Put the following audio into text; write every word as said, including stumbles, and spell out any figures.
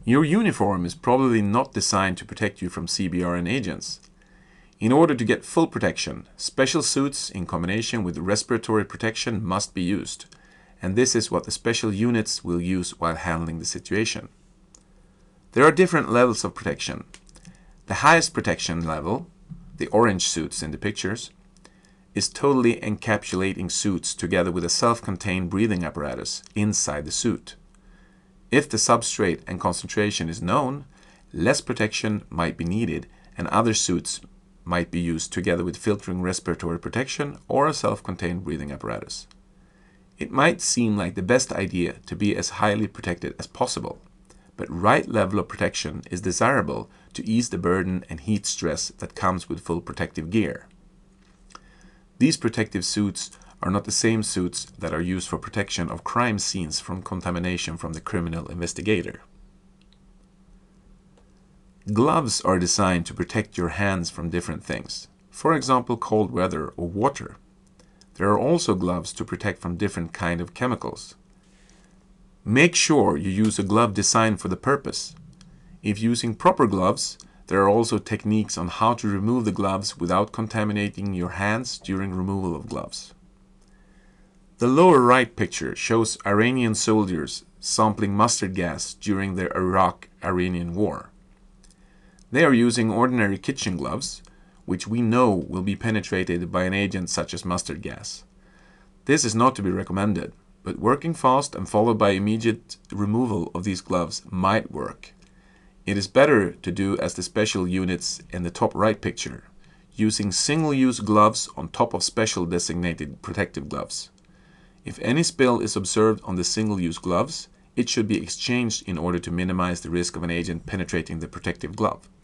Your uniform is probably not designed to protect you from C B R N agents. In order to get full protection, special suits in combination with respiratory protection must be used, and this is what the special units will use while handling the situation. There are different levels of protection. The highest protection level, the orange suits in the pictures, is totally encapsulating suits together with a self-contained breathing apparatus inside the suit. If the substrate and concentration is known, less protection might be needed and other suits might be used together with filtering respiratory protection or a self-contained breathing apparatus. It might seem like the best idea to be as highly protected as possible, but right level of protection is desirable to ease the burden and heat stress that comes with full protective gear. These protective suits are not the same suits that are used for protection of crime scenes from contamination from the criminal investigator. Gloves are designed to protect your hands from different things, for example cold weather or water. There are also gloves to protect from different kinds of chemicals. Make sure you use a glove designed for the purpose. If using proper gloves, there are also techniques on how to remove the gloves without contaminating your hands during removal of gloves. The lower right picture shows Iranian soldiers sampling mustard gas during the Iraq-Iranian war. They are using ordinary kitchen gloves, which we know will be penetrated by an agent such as mustard gas. This is not to be recommended, but working fast and followed by immediate removal of these gloves might work. It is better to do as the special units in the top right picture, using single-use gloves on top of special designated protective gloves. If any spill is observed on the single-use gloves, it should be exchanged in order to minimize the risk of an agent penetrating the protective glove.